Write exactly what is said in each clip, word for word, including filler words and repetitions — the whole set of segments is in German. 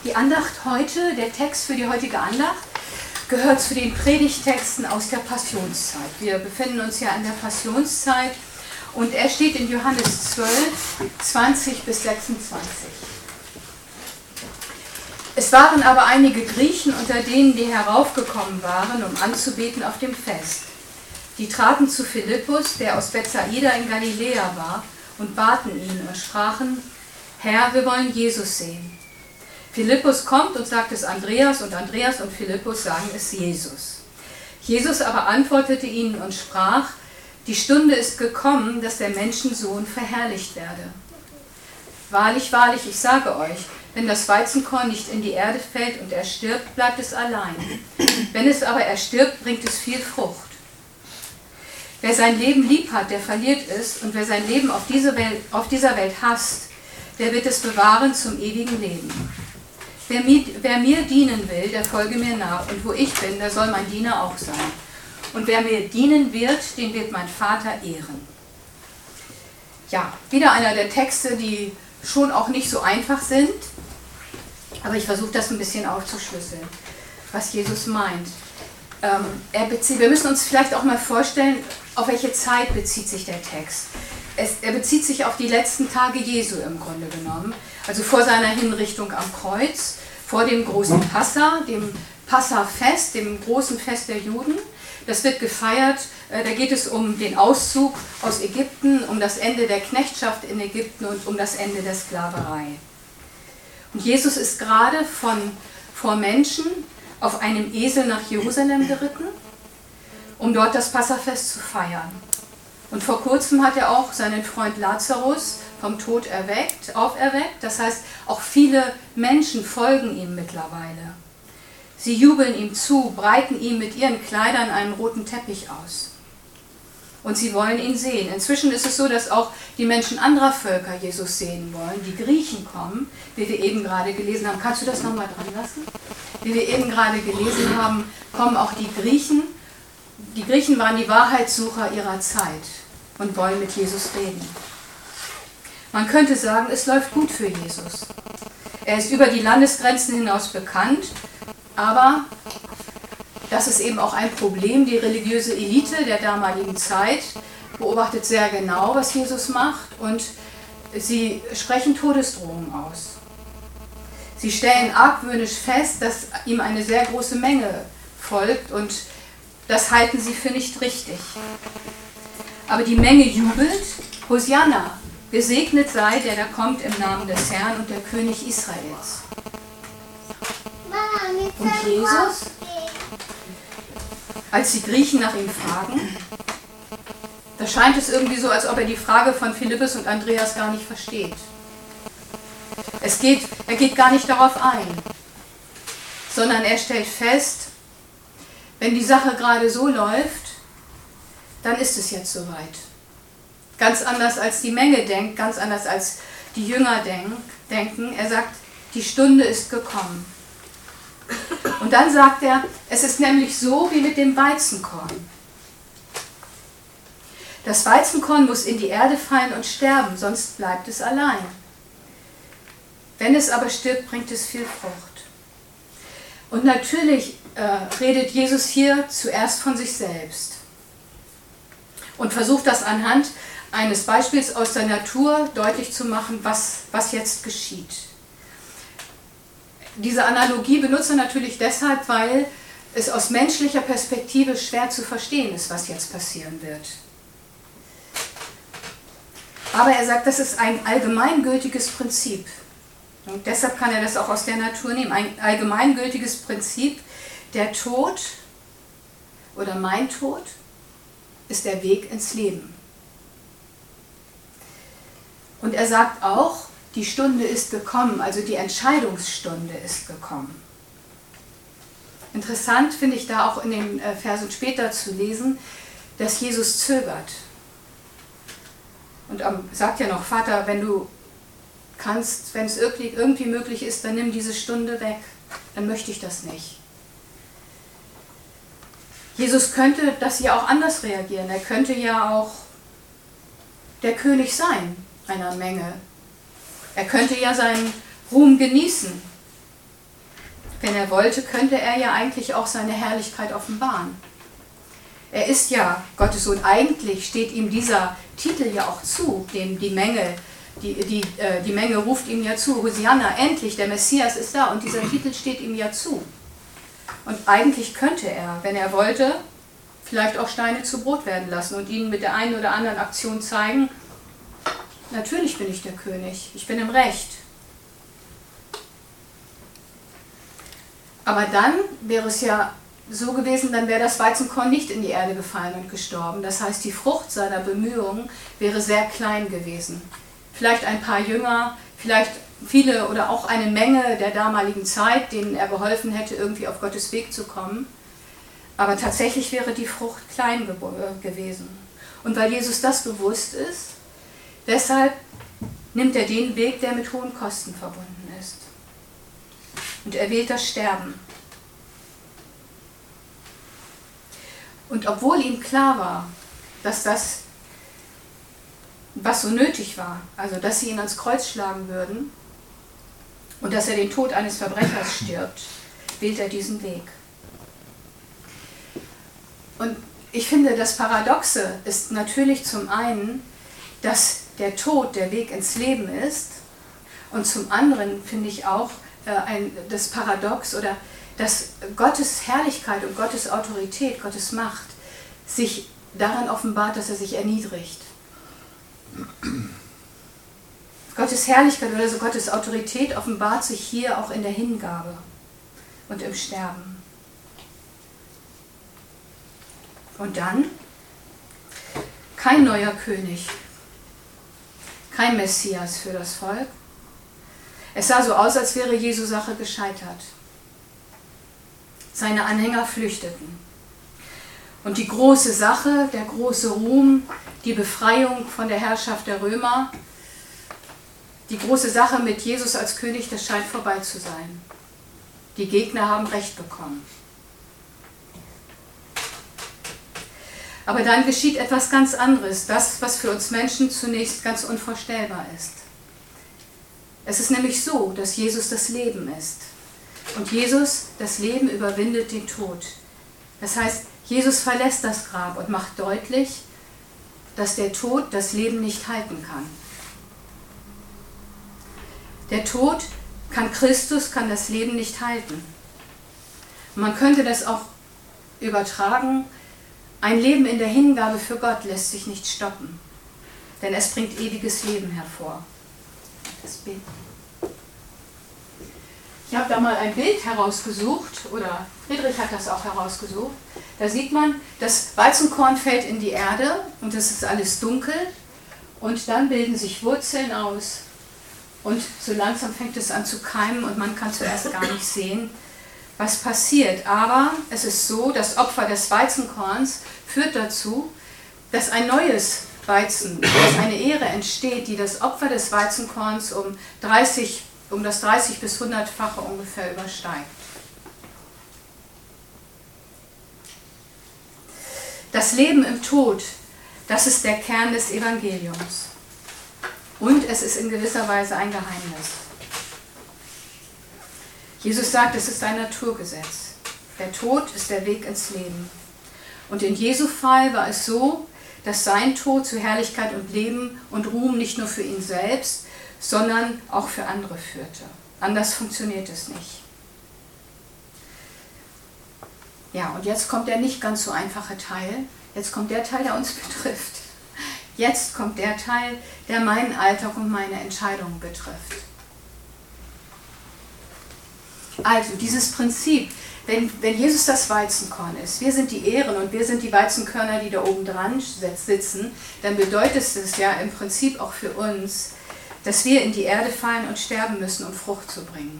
Die Andacht heute, der Text für die heutige Andacht, gehört zu den Predigttexten aus der Passionszeit. Wir befinden uns ja in der Passionszeit und er steht in Johannes zwölf, zwanzig bis sechsundzwanzig. Es waren aber einige Griechen unter denen, die heraufgekommen waren, um anzubeten auf dem Fest. Die traten zu Philippus, der aus Bethsaida in Galiläa war, und baten ihn und sprachen: Herr, wir wollen Jesus sehen. Philippus kommt und sagt es Andreas, und Andreas und Philippus sagen es Jesus. Jesus aber antwortete ihnen und sprach: Die Stunde ist gekommen, dass der Menschensohn verherrlicht werde. Wahrlich, wahrlich, ich sage euch, wenn das Weizenkorn nicht in die Erde fällt und erstirbt, bleibt es allein. Wenn es aber erstirbt, bringt es viel Frucht. Wer sein Leben lieb hat, der verliert es, und wer sein Leben auf, diese Welt, auf dieser Welt hasst, der wird es bewahren zum ewigen Leben. Wer mir, wer mir dienen will, der folge mir nach, und wo ich bin, da soll mein Diener auch sein. Und wer mir dienen wird, den wird mein Vater ehren. Ja, wieder einer der Texte, die schon auch nicht so einfach sind, aber ich versuche das ein bisschen aufzuschlüsseln, was Jesus meint. Ähm, er bezieht, wir müssen uns vielleicht auch mal vorstellen, auf welche Zeit bezieht sich der Text. Es, er bezieht sich auf die letzten Tage Jesu im Grunde genommen, also vor seiner Hinrichtung am Kreuz, vor dem großen Passa, dem Passafest, dem großen Fest der Juden. Das wird gefeiert, äh, da geht es um den Auszug aus Ägypten, um das Ende der Knechtschaft in Ägypten und um das Ende der Sklaverei. Und Jesus ist gerade von, vor Menschen auf einem Esel nach Jerusalem geritten, um dort das Passafest zu feiern. Und vor kurzem hat er auch seinen Freund Lazarus vom Tod erweckt, auferweckt. Das heißt, auch viele Menschen folgen ihm mittlerweile. Sie jubeln ihm zu, breiten ihm mit ihren Kleidern einen roten Teppich aus. Und sie wollen ihn sehen. Inzwischen ist es so, dass auch die Menschen anderer Völker Jesus sehen wollen. Die Griechen kommen, wie wir eben gerade gelesen haben. Kannst du das nochmal dran lassen? Wie wir eben gerade gelesen haben, kommen auch die Griechen. Die Griechen waren die Wahrheitssucher ihrer Zeit und wollen mit Jesus reden. Man könnte sagen, es läuft gut für Jesus. Er ist über die Landesgrenzen hinaus bekannt, aber das ist eben auch ein Problem. Die religiöse Elite der damaligen Zeit beobachtet sehr genau, was Jesus macht, und sie sprechen Todesdrohungen aus. Sie stellen argwöhnisch fest, dass ihm eine sehr große Menge folgt, und das halten sie für nicht richtig. Aber die Menge jubelt: Hosianna, gesegnet sei, der da kommt im Namen des Herrn und der König Israels. Und Jesus, als die Griechen nach ihm fragen, da scheint es irgendwie so, als ob er die Frage von Philippus und Andreas gar nicht versteht. Es geht, er geht gar nicht darauf ein, sondern er stellt fest, wenn die Sache gerade so läuft, dann ist es jetzt soweit. Ganz anders als die Menge denkt, ganz anders als die Jünger denk, denken. Er sagt, die Stunde ist gekommen. Und dann sagt er, es ist nämlich so wie mit dem Weizenkorn. Das Weizenkorn muss in die Erde fallen und sterben, sonst bleibt es allein. Wenn es aber stirbt, bringt es viel Frucht. Und natürlich äh, redet Jesus hier zuerst von sich selbst und versucht das anhand eines Beispiels aus der Natur deutlich zu machen, was, was jetzt geschieht. Diese Analogie benutzt er natürlich deshalb, weil es aus menschlicher Perspektive schwer zu verstehen ist, was jetzt passieren wird. Aber er sagt, das ist ein allgemeingültiges Prinzip. Und deshalb kann er das auch aus der Natur nehmen. Ein allgemeingültiges Prinzip: Der Tod oder mein Tod ist der Weg ins Leben. Und er sagt auch, die Stunde ist gekommen, also die Entscheidungsstunde ist gekommen. Interessant finde ich da auch in den Versen später zu lesen, dass Jesus zögert. Und er sagt ja noch, Vater, wenn du kannst, wenn es irgendwie, irgendwie möglich ist, dann nimm diese Stunde weg, dann möchte ich das nicht. Jesus könnte das ja auch anders reagieren. Er könnte ja auch der König sein einer Menge. Er könnte ja seinen Ruhm genießen. Wenn er wollte, könnte er ja eigentlich auch seine Herrlichkeit offenbaren. Er ist ja Gottes Sohn. Eigentlich steht ihm dieser Titel ja auch zu, dem die Menge, die, die, äh, die Menge ruft ihm ja zu. Hosianna, endlich, der Messias ist da und dieser Titel steht ihm ja zu. Und eigentlich könnte er, wenn er wollte, vielleicht auch Steine zu Brot werden lassen und ihnen mit der einen oder anderen Aktion zeigen, natürlich bin ich der König, ich bin im Recht. Aber dann wäre es ja so gewesen, dann wäre das Weizenkorn nicht in die Erde gefallen und gestorben. Das heißt, die Frucht seiner Bemühungen wäre sehr klein gewesen. Vielleicht ein paar Jünger, vielleicht viele oder auch eine Menge der damaligen Zeit, denen er geholfen hätte, irgendwie auf Gottes Weg zu kommen. Aber tatsächlich wäre die Frucht klein gewesen. Und weil Jesus das bewusst ist, deshalb nimmt er den Weg, der mit hohen Kosten verbunden ist. Und er wählt das Sterben. Und obwohl ihm klar war, dass das, was so nötig war, also dass sie ihn ans Kreuz schlagen würden und dass er den Tod eines Verbrechers stirbt, wählt er diesen Weg. Und ich finde, das Paradoxe ist natürlich zum einen, dass der Tod der Weg ins Leben ist, und zum anderen finde ich auch äh, ein, das Paradox, oder dass Gottes Herrlichkeit und Gottes Autorität, Gottes Macht sich daran offenbart, dass er sich erniedrigt. Gottes Herrlichkeit oder so Gottes Autorität offenbart sich hier auch in der Hingabe und im Sterben. Und dann kein neuer König, kein Messias für das Volk. Es sah so aus, als wäre Jesu Sache gescheitert. Seine Anhänger flüchteten. Und die große Sache, der große Ruhm, die Befreiung von der Herrschaft der Römer, die große Sache mit Jesus als König, das scheint vorbei zu sein. Die Gegner haben Recht bekommen. Aber dann geschieht etwas ganz anderes, das, was für uns Menschen zunächst ganz unvorstellbar ist. Es ist nämlich so, dass Jesus das Leben ist. Und Jesus, das Leben, überwindet den Tod. Das heißt, Jesus verlässt das Grab und macht deutlich, dass der Tod das Leben nicht halten kann. Der Tod kann Christus, kann das Leben nicht halten. Man könnte das auch übertragen: Ein Leben in der Hingabe für Gott lässt sich nicht stoppen, denn es bringt ewiges Leben hervor. Das Bild. Ich habe da mal ein Bild herausgesucht, oder Friedrich hat das auch herausgesucht. Da sieht man, das Weizenkorn fällt in die Erde und es ist alles dunkel und dann bilden sich Wurzeln aus und so langsam fängt es an zu keimen und man kann zuerst gar nicht sehen, was passiert. Aber es ist so, das Opfer des Weizenkorns führt dazu, dass ein neues Weizen, dass eine Ähre entsteht, die das Opfer des Weizenkorns um, dreißig, um das dreißig bis hundertfache ungefähr übersteigt. Das Leben im Tod, das ist der Kern des Evangeliums. Und es ist in gewisser Weise ein Geheimnis. Jesus sagt, es ist ein Naturgesetz. Der Tod ist der Weg ins Leben. Und in Jesu Fall war es so, dass sein Tod zu Herrlichkeit und Leben und Ruhm nicht nur für ihn selbst, sondern auch für andere führte. Anders funktioniert es nicht. Ja, und jetzt kommt der nicht ganz so einfache Teil. Jetzt kommt der Teil, der uns betrifft. Jetzt kommt der Teil, der meinen Alltag und meine Entscheidungen betrifft. Also dieses Prinzip, wenn, wenn Jesus das Weizenkorn ist, wir sind die Ähren und wir sind die Weizenkörner, die da oben dran sitzen, dann bedeutet es ja im Prinzip auch für uns, dass wir in die Erde fallen und sterben müssen, um Frucht zu bringen.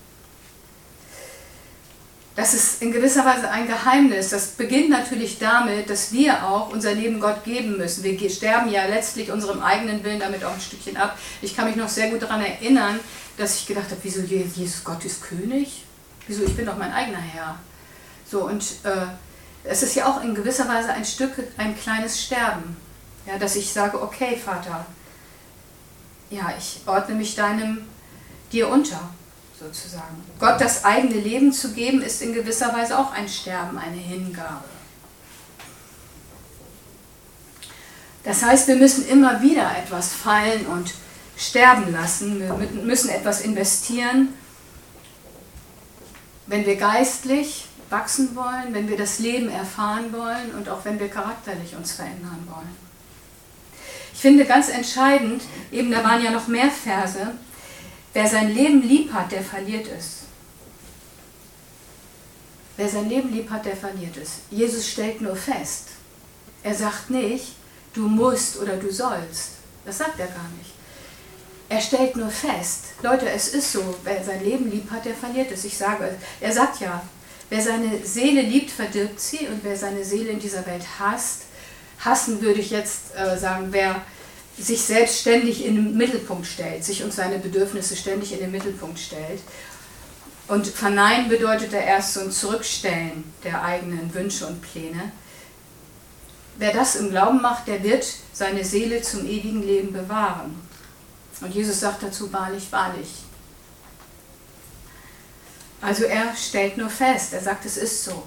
Das ist in gewisser Weise ein Geheimnis. Das beginnt natürlich damit, dass wir auch unser Leben Gott geben müssen. Wir sterben ja letztlich unserem eigenen Willen damit auch ein Stückchen ab. Ich kann mich noch sehr gut daran erinnern, dass ich gedacht habe, wieso Jesus Gott ist König? Wieso, ich bin doch mein eigener Herr. So, und äh, es ist ja auch in gewisser Weise ein Stück, ein kleines Sterben. Ja, dass ich sage, okay, Vater, ja, ich ordne mich deinem, dir unter. sozusagen. Gott das eigene Leben zu geben, ist in gewisser Weise auch ein Sterben, eine Hingabe. Das heißt, wir müssen immer wieder etwas fallen und sterben lassen. Wir müssen etwas investieren, wenn wir geistlich wachsen wollen, wenn wir das Leben erfahren wollen und auch wenn wir charakterlich uns verändern wollen. Ich finde ganz entscheidend, eben da waren ja noch mehr Verse, wer sein Leben lieb hat, der verliert es. Wer sein Leben lieb hat, der verliert es. Jesus stellt nur fest. Er sagt nicht, du musst oder du sollst. Das sagt er gar nicht. Er stellt nur fest, Leute, es ist so, wer sein Leben lieb hat, der verliert es. Ich sage, er sagt ja, wer seine Seele liebt, verdirbt sie, und wer seine Seele in dieser Welt hasst, hassen würde ich jetzt äh, sagen, wer sich selbst ständig in den Mittelpunkt stellt, sich und seine Bedürfnisse ständig in den Mittelpunkt stellt. Und verneinen bedeutet da erst so ein Zurückstellen der eigenen Wünsche und Pläne. Wer das im Glauben macht, der wird seine Seele zum ewigen Leben bewahren. Und Jesus sagt dazu, wahrlich, wahrlich. Also er stellt nur fest, er sagt, es ist so.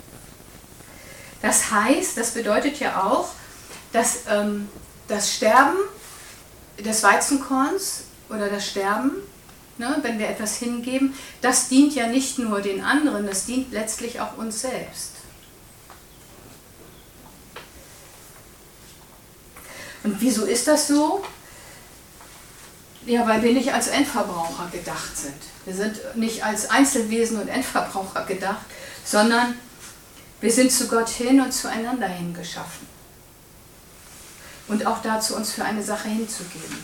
Das heißt, das bedeutet ja auch, dass ähm, das Sterben des Weizenkorns oder das Sterben, ne, wenn wir etwas hingeben, das dient ja nicht nur den anderen, das dient letztlich auch uns selbst. Und wieso ist das so? Ja, weil wir nicht als Endverbraucher gedacht sind. Wir sind nicht als Einzelwesen und Endverbraucher gedacht, sondern wir sind zu Gott hin und zueinander hin geschaffen. Und auch dazu, uns für eine Sache hinzugeben.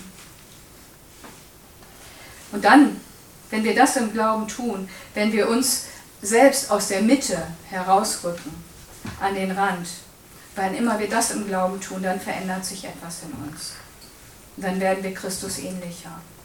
Und dann, wenn wir das im Glauben tun, wenn wir uns selbst aus der Mitte herausrücken, an den Rand, wann immer wir das im Glauben tun, dann verändert sich etwas in uns. Und dann werden wir Christus ähnlicher.